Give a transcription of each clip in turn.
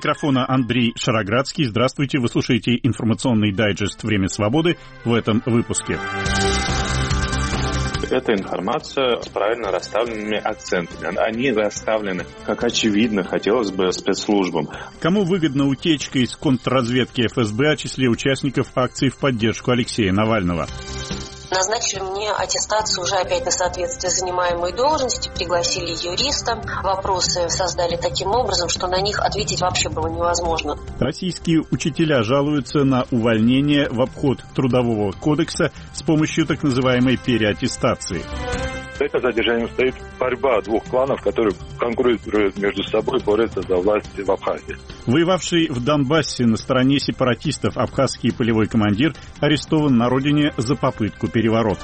микрофона Андрей Шароградский. Здравствуйте, вы слушаете информационный дайджест «Время свободы» в этом выпуске. Эта информация с правильно расставленными акцентами. Они расставлены, как очевидно, хотелось бы спецслужбам. Кому выгодна утечка из контрразведки ФСБ о числе участников акций в поддержку Алексея Навального? Назначили мне аттестацию уже опять на соответствие занимаемой должности, пригласили юриста. Вопросы создали таким образом, что на них ответить вообще было невозможно. Российские учителя жалуются на увольнение в обход Трудового кодекса с помощью так называемой переаттестации. Это задержание стоит борьба двух кланов, которые конкурируют между собой, борются за власть в Абхазии. Воевавший в Донбассе на стороне сепаратистов абхазский полевой командир арестован на родине за попытку переворота.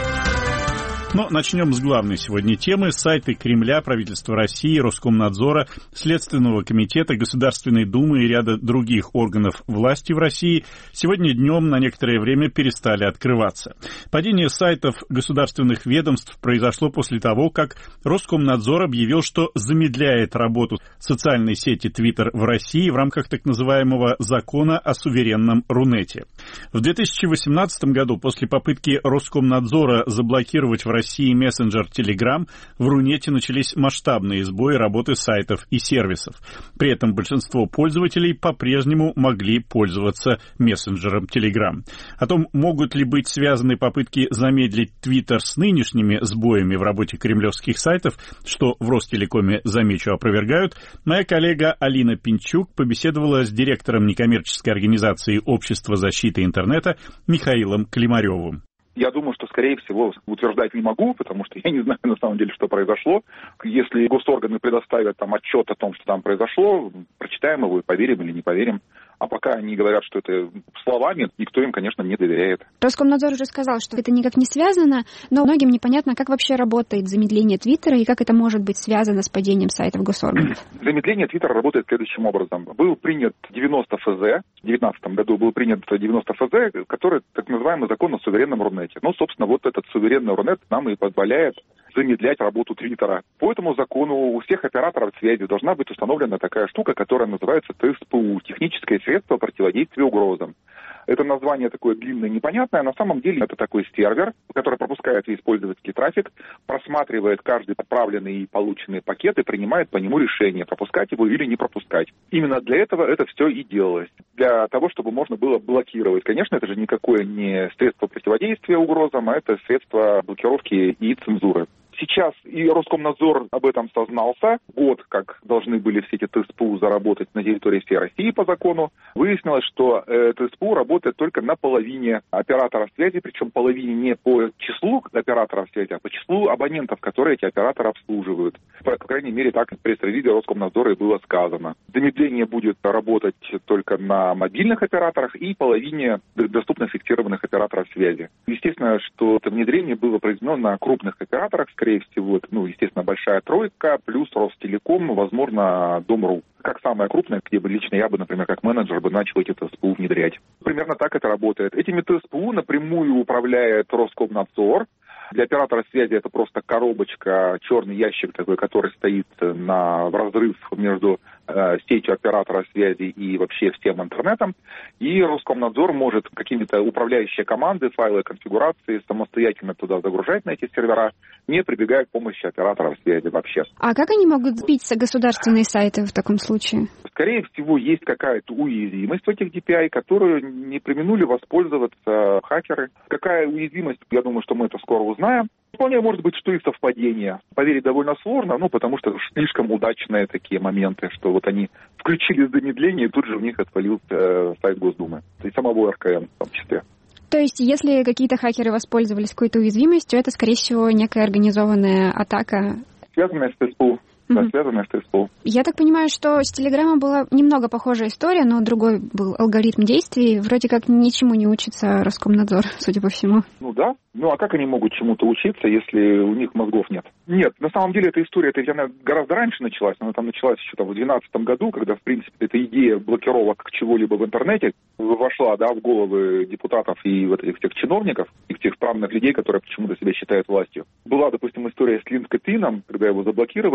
Но начнем с главной сегодня темы. Сайты Кремля, правительства России, Роскомнадзора, Следственного комитета, Государственной Думы и ряда других органов власти в России сегодня днем на некоторое время перестали открываться. Падение сайтов государственных ведомств произошло после того, как Роскомнадзор объявил, что замедляет работу социальной сети Twitter в России в рамках так называемого закона о суверенном Рунете. В 2018 году после попытки Роскомнадзора заблокировать в России мессенджер Telegram, в Рунете начались масштабные сбои работы сайтов и сервисов. При этом большинство пользователей по-прежнему могли пользоваться мессенджером Telegram. О том, могут ли быть связаны попытки замедлить Twitter с нынешними сбоями в работе кремлевских сайтов, что в Ростелекоме, замечу, опровергают, моя коллега Алина Пинчук побеседовала с директором некоммерческой организации Общества защиты интернета Михаилом Климаревым. Я думаю, что, скорее всего, утверждать не могу, потому что я не знаю, на самом деле, что произошло. Если госорганы предоставят там отчет о том, что там произошло, прочитаем его и поверим или не поверим. А пока они говорят, что это словами, никто им, конечно, не доверяет. Роскомнадзор уже сказал, что это никак не связано, но многим непонятно, как вообще работает замедление Твиттера и как это может быть связано с падением сайтов госорганов. Замедление Твиттера работает следующим образом. Был принят 90 ФЗ, в 2019 году был принят 90 ФЗ, который так называемый закон о суверенном Рунете. Ну, собственно, вот этот суверенный Рунет нам и позволяет замедлять работу Твиттера. По этому закону у всех операторов связи должна быть установлена такая штука, которая называется ТСПУ – техническое средство противодействия угрозам. Это название такое длинное, непонятное. На самом деле это такой сервер, который пропускает весь пользовательский трафик, просматривает каждый отправленный и полученный пакет и принимает по нему решение, пропускать его или не пропускать. Именно для этого это все и делалось. Для того, чтобы можно было блокировать. Конечно, это же никакое не средство противодействия угрозам, а это средство блокировки и цензуры. Сейчас и Роскомнадзор об этом сознался. Год, как должны были все эти ТСПУ заработать на территории всей России по закону. Выяснилось, что ТСПУ работает только на половине операторов связи, причем половине не по числу операторов связи, а по числу абонентов, которые эти операторы обслуживают. По крайней мере, так в пресс-релизе Роскомнадзора и было сказано. Замедление будет работать только на мобильных операторах и половине доступно фиксированных операторов связи. Естественно, что это внедрение было произведено на крупных операторах, скорее всего, естественно, большая тройка, плюс Ростелеком, возможно, Дом.ру. Как самая крупная, где бы лично я бы, например, как менеджер бы начал эти ТСПУ внедрять. Примерно так это работает. Этими ТСПУ напрямую управляет Роскомнадзор. Для оператора связи это просто коробочка, черный ящик такой, который стоит в разрыв между сетью оператора связи и вообще всем интернетом. И Роскомнадзор может какими-то управляющие команды, файлы конфигурации самостоятельно туда загружать на эти сервера, не прибегая к помощи операторов связи вообще. А как они могут сбить государственные сайты в таком случае? Скорее всего, есть какая-то уязвимость в этих DPI, которую не преминули воспользоваться хакеры. Какая уязвимость, я думаю, что мы это скоро узнаем. Вполне может быть, что и совпадение. Поверить довольно сложно, потому что слишком удачные такие моменты, что вот они включили замедление, и тут же у них отвалился сайт Госдумы. И самого РКН в том числе. То есть, если какие-то хакеры воспользовались какой-то уязвимостью, это, скорее всего, некая организованная атака? Связанная с ТСПУ. Да, связанная с ТСПУ. Я так понимаю, что с Телеграмом была немного похожая история, но другой был алгоритм действий. Вроде как ничему не учится Роскомнадзор, судя по всему. Да. А как они могут чему-то учиться, если у них мозгов нет? Нет, на самом деле эта история, она гораздо раньше началась. Она там началась еще в 2012 году, когда, в принципе, эта идея блокировок чего-либо в интернете вошла, в головы депутатов и вот этих всех чиновников, и тех странных людей, которые почему-то себя считают властью. Была, допустим, история с LinkedIn, когда его заблокировали, а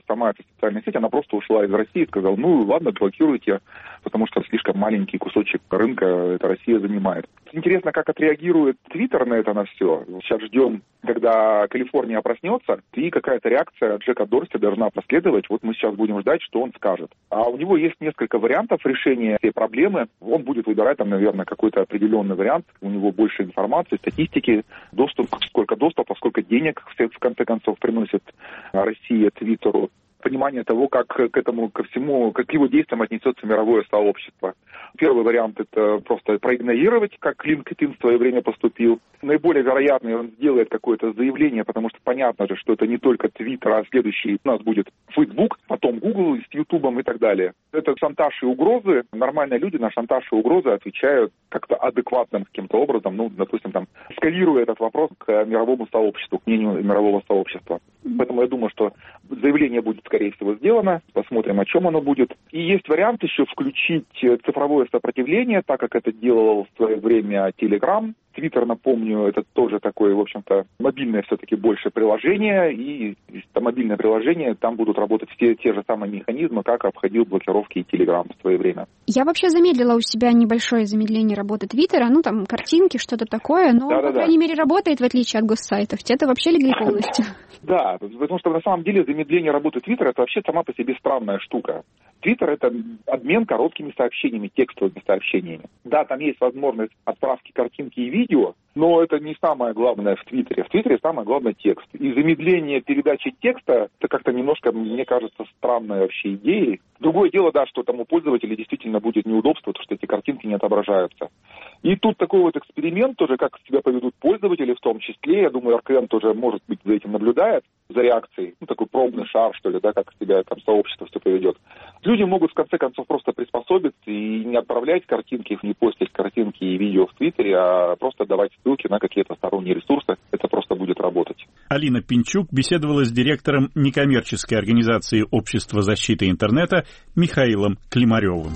сама эта социальная сеть, она просто ушла из России и сказала, ну ладно, блокируйте, потому что слишком маленький кусочек рынка эта Россия занимает. Интересно, как отреагирует Твиттер на это на все. Сейчас ждем, когда Калифорния проснется, и какая-то реакция Джека Дорси должна последовать. Вот мы сейчас будем ждать, что он скажет. А у него есть несколько вариантов решения этой проблемы. Он будет выбирать, там, наверное, какой-то определенный вариант. У него больше информации, статистики, сколько доступа, сколько денег, в конце концов, приносит Россия Твиттеру. Понимание того, как к этому, ко всему, как к его действиям отнесется мировое сообщество. Первый вариант – это просто проигнорировать, как LinkedIn в свое время поступил. Наиболее вероятный, он сделает какое-то заявление, потому что понятно же, что это не только Twitter, а следующий у нас будет Facebook, потом Google с YouTube и так далее. Это шантаж и угрозы. Нормальные люди на шантаж и угрозы отвечают как-то адекватным каким-то образом, ну, допустим, там, эскалируя этот вопрос к мировому сообществу, к мнению мирового сообщества. Поэтому я думаю, что заявление будет, скорее всего, сделано. Посмотрим, о чем оно будет. И есть вариант еще включить цифровое сопротивление, так как это делал в свое время Telegram. Твиттер, напомню, это тоже такое, в общем-то, мобильное все-таки больше приложение, и это мобильное приложение, там будут работать все те же самые механизмы, как обходил блокировки и Telegram в свое время. Я вообще замедлила у себя небольшое замедление работы Твиттера, ну, там, картинки, что-то такое, но, по крайней мере, работает, в отличие от госсайтов. Те-то вообще легли полностью. Да, потому что на самом деле замедление работы Твиттера это вообще сама по себе странная штука. Твиттер это обмен короткими сообщениями, текстовыми сообщениями. Да, там есть возможность отправки картинки и видео, но это не самое главное в Твиттере. В Твиттере самое главное текст. И замедление передачи текста это как-то немножко, мне кажется, странной вообще идеей. Другое дело, да, что там у пользователя действительно будет неудобство, то, что эти картинки не отображаются. И тут такой вот эксперимент тоже, как себя поведут пользователи в том числе. Я думаю, РКН тоже, может быть, за этим наблюдает, за реакцией. Ну, такой пробный шар, что ли, да, как себя там сообщество все поведет. Люди могут, в конце концов, просто приспособиться и не отправлять картинки, не постить картинки и видео в Твиттере, а просто давать ссылки на какие-то сторонние ресурсы. Это просто будет работать. Алина Пинчук беседовала с директором некоммерческой организации Общества защиты интернета Михаилом Климаревым.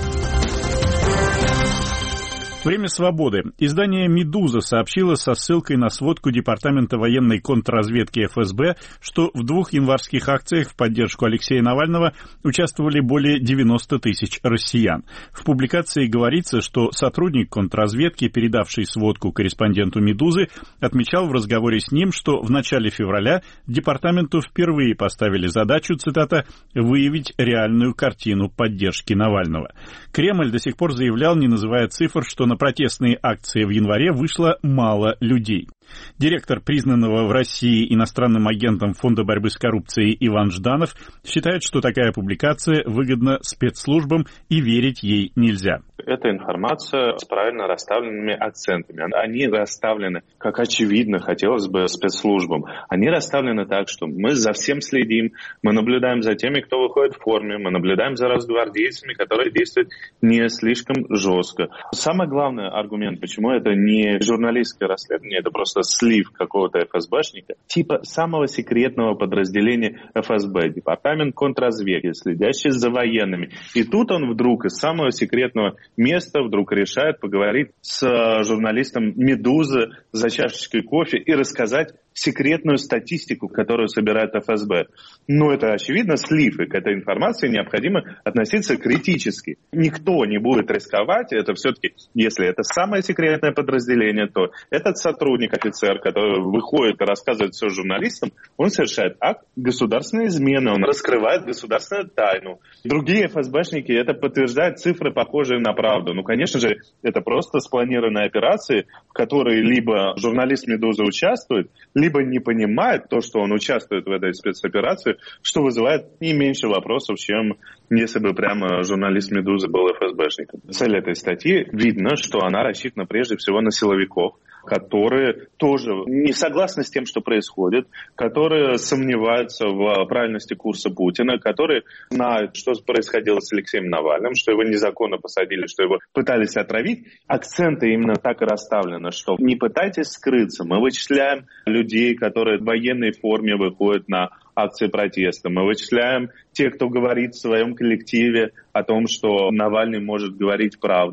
Время свободы. Издание «Медуза» сообщило со ссылкой на сводку Департамента военной контрразведки ФСБ, что в 2 январских акциях в поддержку Алексея Навального участвовали более 90 тысяч россиян. В публикации говорится, что сотрудник контрразведки, передавший сводку корреспонденту «Медузы», отмечал в разговоре с ним, что в начале февраля департаменту впервые поставили задачу, цитата, «выявить реальную картину поддержки Навального». Кремль до сих пор заявлял, не называя цифр, что на протестные акции в январе вышло мало людей. Директор признанного в России иностранным агентом Фонда борьбы с коррупцией Иван Жданов считает, что такая публикация выгодна спецслужбам и верить ей нельзя. Эта информация с правильно расставленными акцентами. Они расставлены, как очевидно, хотелось бы спецслужбам. Они расставлены так, что мы за всем следим, мы наблюдаем за теми, кто выходит в форме, мы наблюдаем за росгвардейцами, которые действуют не слишком жестко. Самый главный аргумент, почему это не журналистское расследование, это просто слив какого-то ФСБшника, типа самого секретного подразделения ФСБ, департамент контрразведки, следящий за военными. И тут он вдруг из самого секретного места вдруг решает поговорить с журналистом «Медузы» за чашечкой кофе и рассказать секретную статистику, которую собирает ФСБ. Но это, очевидно, слив, и к этой информации необходимо относиться критически. Никто не будет рисковать, это все-таки, если это самое секретное подразделение, то этот сотрудник, офицер, который выходит и рассказывает все журналистам, он совершает акт государственной измены, он раскрывает государственную тайну. Другие ФСБшники это подтверждают цифры, похожие на правду. Ну, конечно же, это просто спланированные операции, в которой либо журналист «Медузы» участвует, либо не понимает то, что он участвует в этой спецоперации, что вызывает не меньше вопросов, чем если бы прямо журналист «Медузы» был ФСБшником. Цель этой статьи видно, что она рассчитана прежде всего на силовиков, которые тоже не согласны с тем, что происходит, которые сомневаются в правильности курса Путина, которые знают, что происходило с Алексеем Навальным, что его незаконно посадили, что его пытались отравить. Акценты именно так и расставлены, что не пытайтесь скрыться. Мы вычисляем людей, которые в военной форме выходят на акции протеста. Мы вычисляем тех, кто говорит в своем коллективе о том, что Навальный может говорить правду.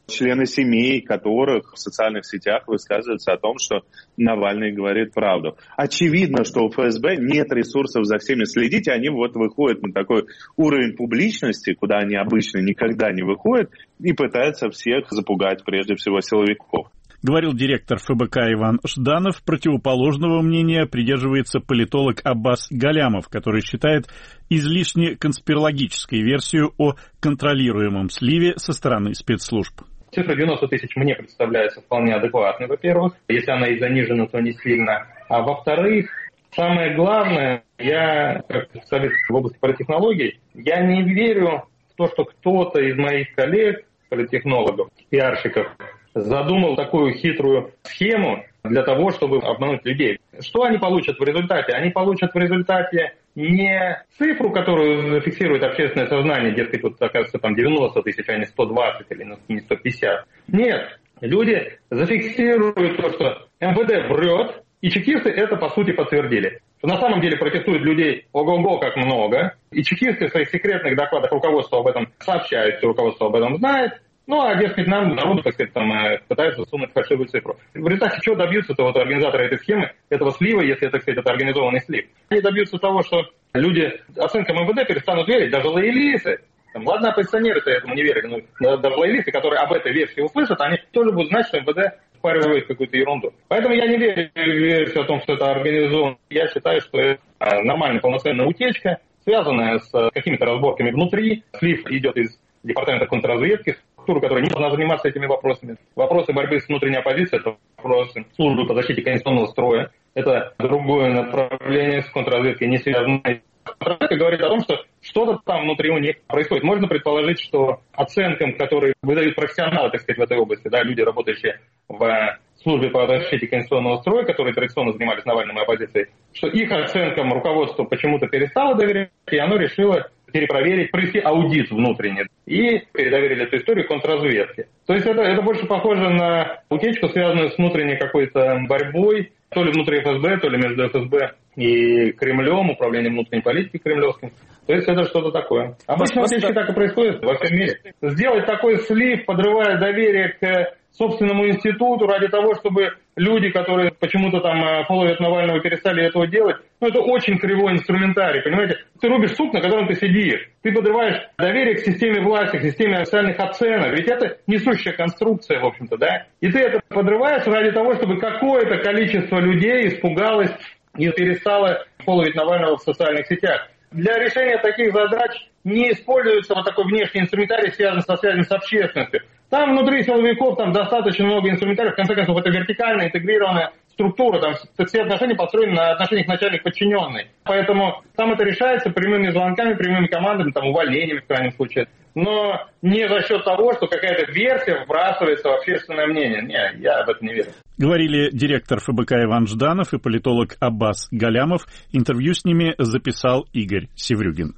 члены семей которых в социальных сетях высказываются о том, что Навальный говорит правду. Очевидно, что у ФСБ нет ресурсов за всеми следить, и они вот выходят на такой уровень публичности, куда они обычно никогда не выходят, и пытаются всех запугать, прежде всего силовиков. Говорил директор ФБК Иван Жданов. Противоположного мнения придерживается политолог Аббас Галямов, который считает излишне конспирологической версию о контролируемом сливе со стороны спецслужб. Цифра 90 тысяч мне представляется вполне адекватной, во-первых. Если она и занижена, то не сильно. А во-вторых, самое главное, я, как специалист в области политтехнологий, я не верю в то, что кто-то из моих коллег, политтехнологов, пиарщиков, задумал такую хитрую схему для того, чтобы обмануть людей. Что они получат в результате? Они получат в результате не цифру, которую зафиксирует общественное сознание, дескать, вот оказывается там 90 тысяч, а не 120 или не 150. Нет, люди зафиксируют то, что МВД врет, и чекисты это по сути подтвердили. На самом деле протестуют людей ого-го как много, и чекисты в своих секретных докладах руководство об этом сообщают, что руководство об этом знает. Ну, а, дескать, нам, народу, так сказать, там, пытаются сунуть фальшивую цифру. В результате чего добьются-то вот организаторы этой схемы, этого слива, если, так сказать, это организованный слив? Они добьются того, что люди оценкам МВД перестанут верить, даже лоялисты. Там, ладно, оппозиционеры-то этому не верят, но даже лоялисты, которые об этой версии услышат, они тоже будут знать, что МВД впаривает какую-то ерунду. Поэтому я не верю в версию о том, что это организовано. Я считаю, что это нормальная полноценная утечка, связанная с какими-то разборками внутри. Слив идет из департамента контрразведки, структура, которая не должна заниматься этими вопросами. Вопросы борьбы с внутренней оппозицией – это вопросы службы по защите конституционного строя. Это другое направление с контрразведкой, не связанное. Контрразведка говорит о том, что что-то там внутри у них происходит. Можно предположить, что оценкам, которые выдают профессионалы, так сказать, в этой области, да, люди, работающие в службе по защите конституционного строя, которые традиционно занимались Навальным и оппозицией, что их оценкам руководство почему-то перестало доверять, и оно решило перепроверить, провести аудит внутренний. И передоверили эту историю контрразведке. То есть это больше похоже на утечку, связанную с внутренней какой-то борьбой, то ли внутри ФСБ, то ли между ФСБ и Кремлем, управлением внутренней политики кремлевским. То есть это что-то такое. Обычно утечки так и происходят во всем мире. Сделать такой слив, подрывая доверие к собственному институту ради того, чтобы люди, которые почему-то там половят Навального, перестали этого делать, это очень кривой инструментарий, понимаете? Ты рубишь сук, на котором ты сидишь. Ты подрываешь доверие к системе власти, к системе официальных оценок. Ведь это несущая конструкция, в общем-то, да? И ты это подрываешь ради того, чтобы какое-то количество людей испугалось и перестало половить Навального в социальных сетях. Для решения таких задач не используется вот такой внешний инструментарий, связанный со связью с общественностью. Там внутри силовиков там достаточно много инструментариев, в конце концов, это вертикальная, интегрированная структура, там все отношения построены на отношениях начальник-подчиненный. Поэтому там это решается прямыми звонками, прямыми командами, там увольнениями в крайнем случае. Но не за счет того, что какая-то версия вбрасывается в общественное мнение. Не, я в это не верю. Говорили директор ФБК Иван Жданов и политолог Аббас Галямов. Интервью с ними записал Игорь Севрюгин.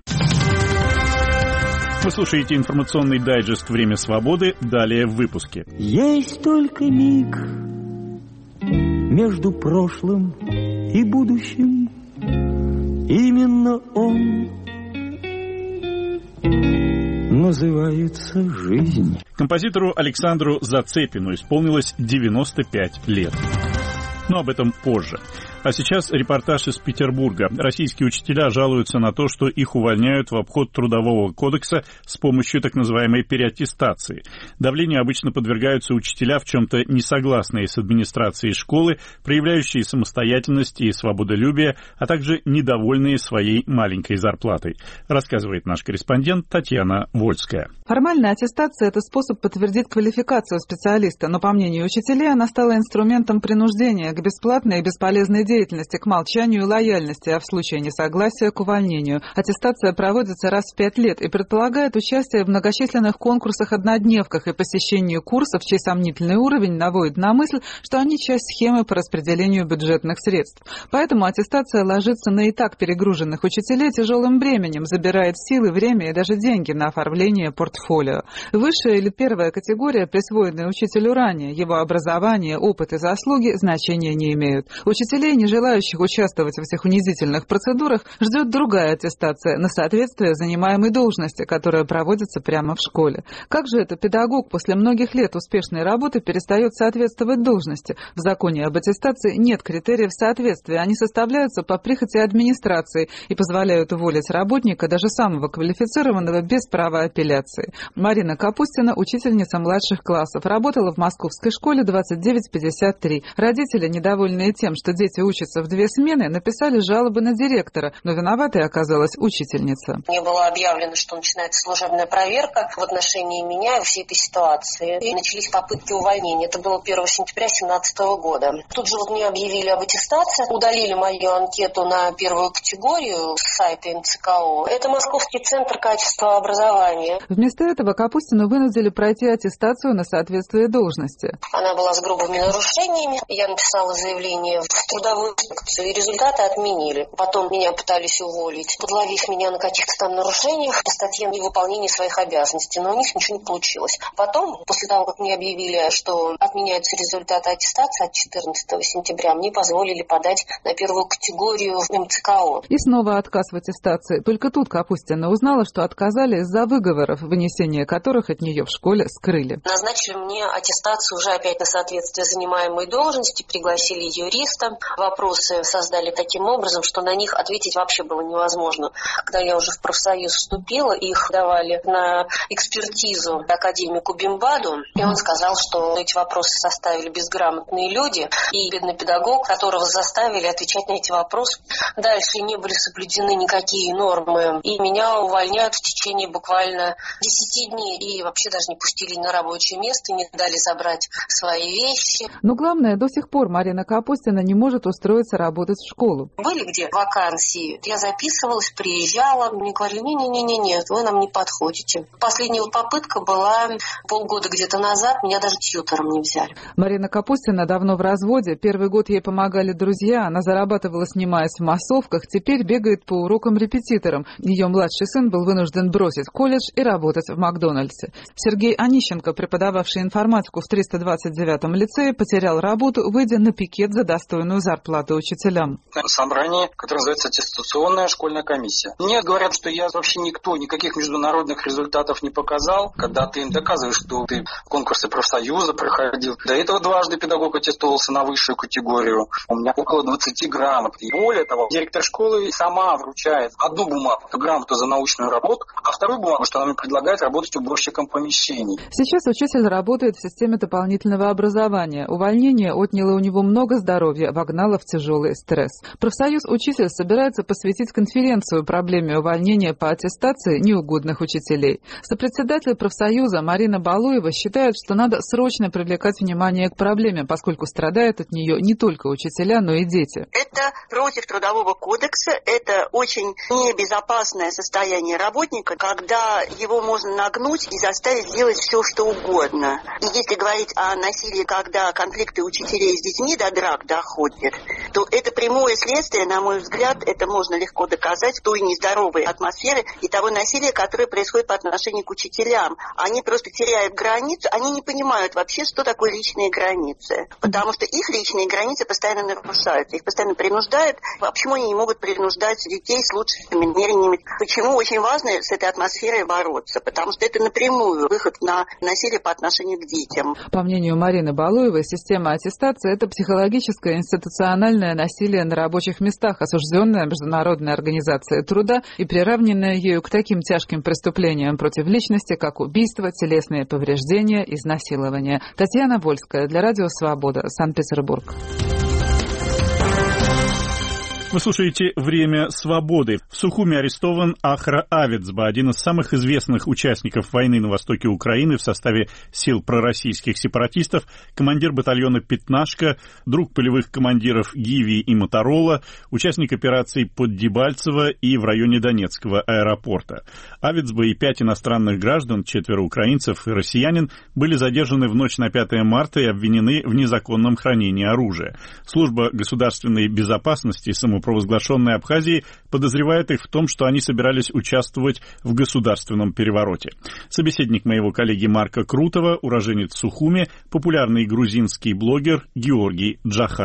Вы слушаете информационный дайджест «Время свободы». Далее в выпуске. Есть только миг между прошлым и будущим. Именно он называется жизнь. Композитору Александру Зацепину исполнилось 95 лет. Но об этом позже. А сейчас репортаж из Петербурга. Российские учителя жалуются на то, что их увольняют в обход Трудового кодекса с помощью так называемой переаттестации. Давлению обычно подвергаются учителя, в чем-то несогласные с администрацией школы, проявляющие самостоятельность и свободолюбие, а также недовольные своей маленькой зарплатой, рассказывает наш корреспондент Татьяна Вольская. Формальная аттестация – это способ подтвердить квалификацию специалиста, но, по мнению учителей, она стала инструментом принуждения к бесплатной и бесполезной деятельности, к молчанию и лояльности, а в случае несогласия – к увольнению. Аттестация проводится раз в 5 лет и предполагает участие в многочисленных конкурсах-однодневках и посещение курсов, чей сомнительный уровень наводит на мысль, что они часть схемы по распределению бюджетных средств. Поэтому аттестация ложится на и так перегруженных учителей тяжелым бременем, забирает силы, время и даже деньги на оформление портфолио. Высшая или первая категория, присвоенная учителю ранее, его образование, опыт и заслуги значения не имеют. Учителей не не желающих участвовать в этих унизительных процедурах ждет другая аттестация на соответствие занимаемой должности, которая проводится прямо в школе. Как же это педагог после многих лет успешной работы перестает соответствовать должности? В законе об аттестации нет критериев соответствия. Они составляются по прихоти администрации и позволяют уволить работника, даже самого квалифицированного, без права апелляции. Марина Капустина, учительница младших классов, работала в московской школе 2953. Родители, недовольные тем, что дети учатся в 2 смены, написали жалобы на директора, но виноватой оказалась учительница. Мне было объявлено, что начинается служебная проверка в отношении меня и всей этой ситуации. И начались попытки увольнения. Это было 1 сентября 2017 года. Тут же мне объявили об аттестации, удалили мою анкету на 1 категорию с сайта МЦКО. Это Московский центр качества образования. Вместо этого Капустину вынудили пройти аттестацию на соответствие должности. Она была с грубыми нарушениями. Я написала заявление в трудовую инспекцию, и результаты отменили. Потом меня пытались уволить, подловив меня на каких-то там нарушениях по статье невыполнения своих обязанностей, но у них ничего не получилось. Потом, после того, как мне объявили, что отменяются результаты аттестации от 14 сентября, мне позволили подать на 1 категорию в МЦКО. И снова отказ в аттестации. Только тут Капустина узнала, что отказали из-за выговоров, вынесение которых от нее в школе скрыли. Назначили мне аттестацию уже опять на соответствие занимаемой должности, пригласили юриста. Вопросы создали таким образом, что на них ответить вообще было невозможно. Когда я уже в профсоюз вступила, их давали на экспертизу академику Бимбаду, и он сказал, что эти вопросы составили безграмотные люди, и бедный педагог, которого заставили отвечать на эти вопросы. Дальше не были соблюдены никакие нормы, и меня увольняют в течение буквально 10 дней, и вообще даже не пустили на рабочее место, не дали забрать свои вещи. Но главное, до сих пор Марина Капустина не может устроиться работать в школу. Были где вакансии? Я записывалась, приезжала, мне говорили, нет, вы нам не подходите. Последняя попытка была полгода где-то назад, меня даже тьютором не взяли. Марина Капустина давно в разводе, 1 год ей помогали друзья, она зарабатывала, снимаясь в массовках, теперь бегает по урокам репетитором. Ее младший сын был вынужден бросить колледж и работать в Макдональдсе. Сергей Онищенко, преподававший информатику в 329-м лицее, потерял работу, выйдя на пикет за достойную зарплату учителям. Собрание, которое называется аттестационная школьная комиссия. Мне говорят, что я вообще никто, никаких международных результатов не показал. Когда ты им доказываешь, что ты конкурсы профсоюза проходил. До этого дважды педагог аттестовался на высшую категорию. У меня около 20 грамот. И более того, директор школы сама вручает одну бумагу, грамоту за научную работу, а вторую бумагу, что она мне предлагает работать уборщиком помещений. Сейчас учитель работает в системе дополнительного образования. Увольнение отняло у него много здоровья, вогнало в тяжелый стресс. Профсоюз «Учитель» собирается посвятить конференцию проблеме увольнения по аттестации неугодных учителей. Сопредседатель профсоюза Марина Балуева считает, что надо срочно привлекать внимание к проблеме, поскольку страдают от нее не только учителя, но и дети. Это против Трудового кодекса, это очень небезопасное состояние работника, когда его можно нагнуть и заставить делать все, что угодно. И если говорить о насилии, когда конфликты учителей с детьми до драк доходят, то это прямое следствие, на мой взгляд, это можно легко доказать, той нездоровой атмосферы и того насилия, которое происходит по отношению к учителям. Они просто теряют границу, они не понимают вообще, что такое личные границы. Потому что их личные границы постоянно нарушаются, их постоянно принуждают. Почему они не могут принуждать детей с лучшими намерениями? Почему очень важно с этой атмосферой бороться? Потому что это напрямую выход на насилие по отношению к детям. По мнению Марины Балуевой, система аттестации – это психологическое институциональное насилие на рабочих местах, осужденное Международной организацией труда и приравненное ею к таким тяжким преступлениям против личности, как убийство, телесные повреждения, изнасилование. Татьяна Вольская для Радио Свобода, Санкт-Петербург. Вы слушаете «Время свободы». В Сухуми арестован Ахра Авицба, один из самых известных участников войны на востоке Украины в составе сил пророссийских сепаратистов, командир батальона «Пятнашка», друг полевых командиров Гиви и Моторола, участник операций под Дебальцево и в районе Донецкого аэропорта. Авицба и 5 иностранных граждан, 4 украинцев и россиянин, были задержаны в ночь на 5 марта и обвинены в незаконном хранении оружия. Служба государственной безопасности самопровозглашенной Абхазии подозревает их в том, что они собирались участвовать в государственном перевороте. Собеседник моего коллеги Марка Крутова, уроженец Сухуми, популярный грузинский блогер Георгий Джахая.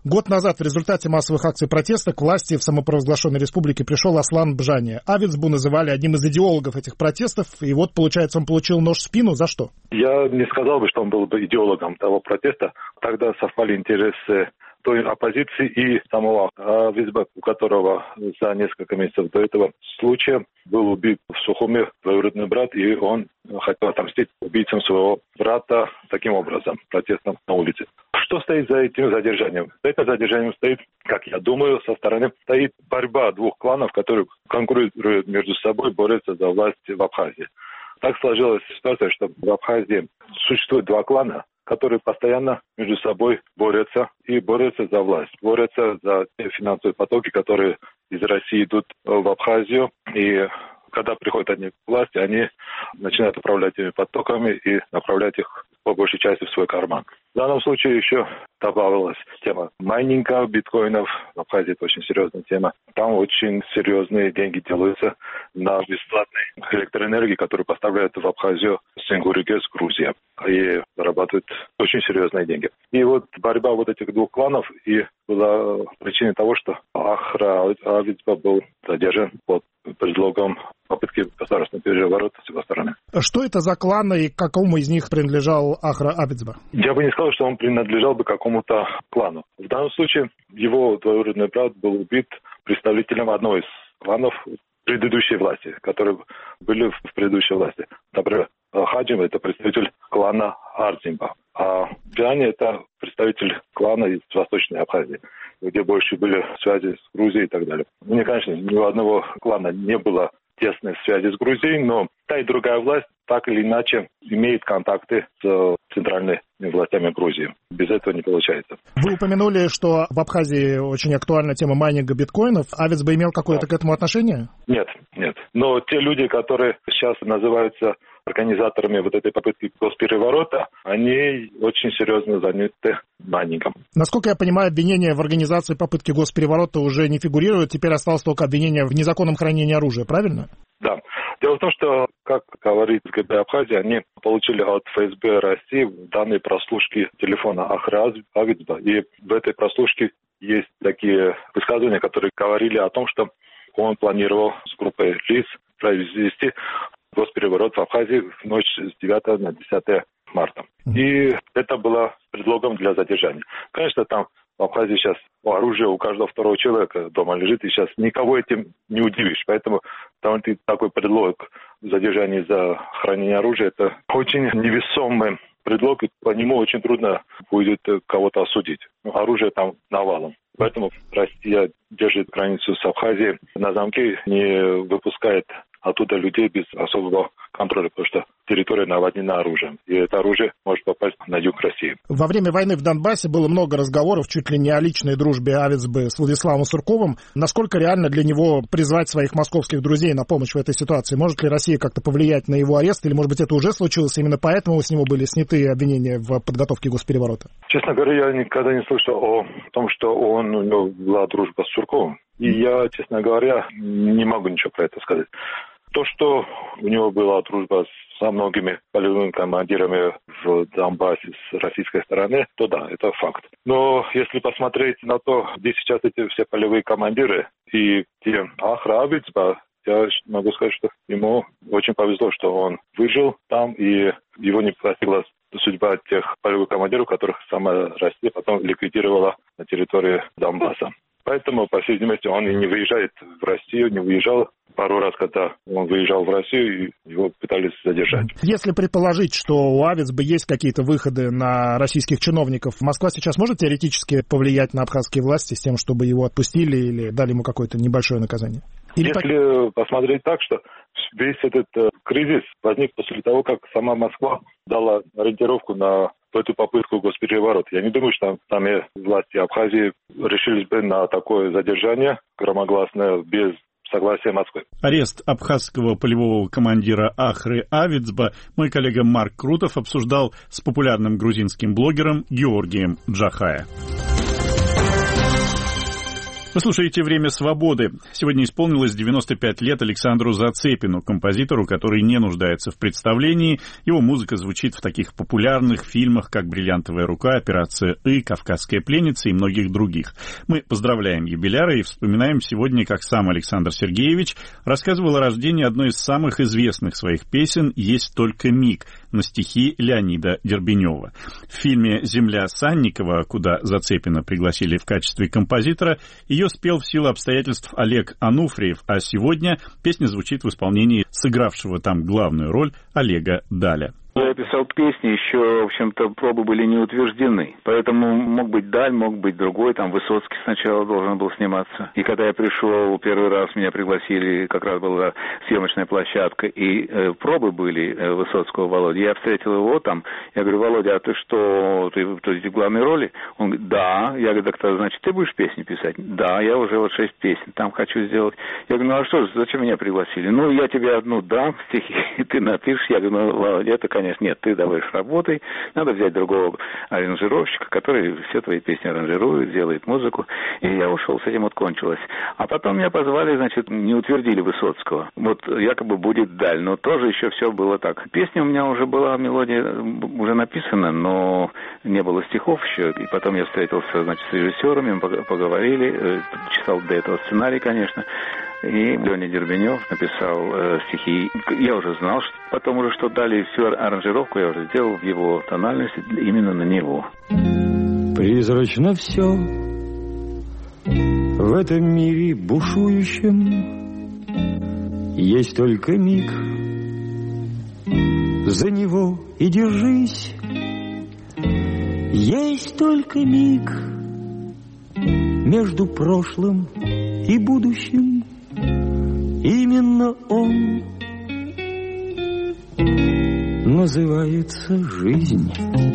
Год назад в результате массовых акций протеста к власти в самопровозглашенной республике пришел Аслан Бжания. Авицбу называли одним из идеологов этих протестов, и вот, получается, он получил нож в спину. За что? Я не сказал бы, что он был бы идеологом того протеста. Тогда совпали интересы той оппозиции и самого Авицба, у которого за несколько месяцев до этого случая был убит в Сухуме двоюродный брат, и он хотел отомстить убийцам своего брата таким образом, протестом на улице. Что стоит за этим задержанием? За этим задержанием стоит, как я думаю, со стороны стоит борьба двух кланов, которые конкурируют между собой, борются за власть в Абхазии. Так сложилась ситуация, что в Абхазии существует два клана, которые постоянно между собой борются за власть, борются за те финансовые потоки, которые из России идут в Абхазию. И когда приходят они к власти, они начинают управлять этими потоками и направлять их по большей части в свой карман. В данном случае еще добавилась тема майнинга биткоинов. В Абхазии это очень серьезная тема. Там очень серьезные деньги делаются на бесплатной электроэнергии, которую поставляют в Абхазию Сенгуригес, Грузия. И зарабатывают очень серьезные деньги. И вот борьба вот этих двух кланов и была причиной того, что Ахра Авицба был задержан под предлогом попытки государственного переворота с его стороны. Что это за кланы и к какому из них принадлежал Ахра Авицба? Я бы не сказал, что он принадлежал бы какому-то клану. В данном случае его двоюродный брат был убит представителем одного из кланов предыдущей власти, которые были в предыдущей власти. Например, Хаджим – это представитель клана Арзимба, а Бжания – это представитель клана из Восточной Абхазии, где больше были связи с Грузией и так далее. Мне, конечно, ни у одного клана не было тесной связи с Грузией, но та и другая власть так или иначе имеет контакты с центральными властями Грузии. Без этого не получается. Вы упомянули, что в Абхазии очень актуальна тема майнинга биткоинов. Авицба имел какое-то к этому отношение? Нет. Но те люди, которые сейчас называются организаторами вот этой попытки госпереворота, они очень серьезно заняты майнингом. Насколько я понимаю, обвинение в организации попытки госпереворота уже не фигурирует, теперь осталось только обвинение в незаконном хранении оружия, правильно? Да. Дело в том, что, как говорит КГБ Абхазии, они получили от ФСБ России данные прослушки телефона Ахра Авицба, и в этой прослушке есть такие высказывания, которые говорили о том, что он планировал с группой лиц произвести госпереворот в Абхазии в ночь с 9 на 10 марта. И это было предлогом для задержания. Конечно, там в Абхазии сейчас оружие у каждого второго человека дома лежит, и сейчас никого этим не удивишь. Поэтому там такой предлог задержания за хранение оружия – это очень невесомый предлог, и по нему очень трудно будет кого-то осудить. Оружие там навалом. Поэтому Россия держит границу с Абхазией на замке, не выпускает оттуда людей без особого контроля, потому что территория наводнена оружием, и это оружие может попасть на юг России. Во время войны в Донбассе было много разговоров чуть ли не о личной дружбе Авицбы с Владиславом Сурковым. Насколько реально для него призвать своих московских друзей на помощь в этой ситуации? Может ли Россия как-то повлиять на его арест, или, может быть, это уже случилось, именно поэтому с него были сняты обвинения в подготовке госпереворота? Честно говоря, я никогда не слышал о том, что у него была дружба с Сурковым. И я, честно говоря, не могу ничего про это сказать. То, что у него была дружба со многими полевыми командирами в Донбассе с российской стороны, то да, это факт. Но если посмотреть на то, где сейчас эти все полевые командиры и где Ахра Авицба, я могу сказать, что ему очень повезло, что он выжил там, и его не постигла судьба тех полевых командиров, которых сама Россия потом ликвидировала на территории Донбасса. Поэтому, по всей видимости, он и не выезжает в Россию, не выезжал. Пару раз, когда он выезжал в Россию, его пытались задержать. Если предположить, что у Авицбы есть какие-то выходы на российских чиновников, Москва сейчас может теоретически повлиять на абхазские власти с тем, чтобы его отпустили или дали ему какое-то небольшое наказание? Если посмотреть так, что весь этот кризис возник после того, как сама Москва дала ориентировку на эту попытку госпереворота. Я не думаю, что там власти Абхазии решились бы на такое задержание громогласное без согласия Москвы. Арест абхазского полевого командира Ахры Авицба мой коллега Марк Крутов обсуждал с популярным грузинским блогером Георгием Джахая. Вы слушаете «Время свободы». Сегодня исполнилось 95 лет Александру Зацепину, композитору, который не нуждается в представлении. Его музыка звучит в таких популярных фильмах, как «Бриллиантовая рука», «Операция И», «Кавказская пленница» и многих других. Мы поздравляем юбиляра и вспоминаем сегодня, как сам Александр Сергеевич рассказывал о рождении одной из самых известных своих песен «Есть только миг» на стихи Леонида Дербенева. В фильме «Земля» Санникова, куда Зацепина пригласили в качестве композитора, ее спел в силу обстоятельств Олег Ануфриев, а сегодня песня звучит в исполнении сыгравшего там главную роль Олега Даля. Я писал песни, еще, в общем-то, пробы были не утверждены. Поэтому мог быть Даль, мог быть другой, там Высоцкий сначала должен был сниматься. И когда я пришел, первый раз меня пригласили, как раз была съемочная площадка, и пробы были Высоцкого Володи. Я встретил его там, я говорю: Володя, а ты что, ты в главной роли? Он говорит: да. Я говорю: так, значит, ты будешь песни писать? Да, я уже 6 песен там хочу сделать. Я говорю: ну а что, зачем меня пригласили? Ну, я тебе одну дам, стихи ты напишешь. Я говорю: ну, Володя, это, конечно, нет, ты давай работай, надо взять другого аранжировщика, который все твои песни аранжирует, делает музыку. И я ушел, с этим вот кончилось. А потом меня позвали, значит, не утвердили Высоцкого. Вот якобы будет Даль, но тоже еще все было так. Песня у меня уже была, мелодия уже написана, но не было стихов еще. И потом я встретился, значит, с режиссерами, мы поговорили, читал до этого сценарий, конечно. И Леня Дербенев написал стихи. Я уже знал, что потом уже, что дали всю аранжировку, я уже сделал в его тональности именно на него. Призрачно все в этом мире бушующем, есть только миг, за него и держись. Есть только миг между прошлым и будущим. Именно он называется жизнь.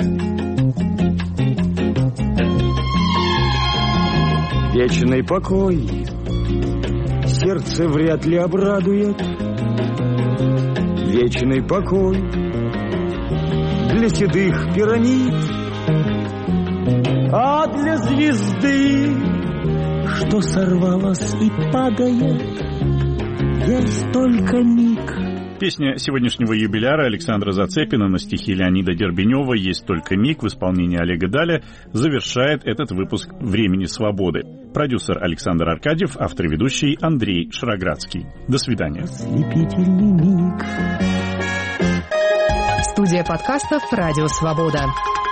Вечный покой сердце вряд ли обрадует. Вечный покой для седых пирамид, а для звезды, что сорвалась и падает, есть только миг. Песня сегодняшнего юбиляра Александра Зацепина на стихи Леонида Дербенева «Есть только миг» в исполнении Олега Даля завершает этот выпуск «Времени свободы». Продюсер Александр Аркадьев, автор и ведущий Андрей Шароградский. До свидания. Ослепительный миг. Студия подкастов «Радио Свобода».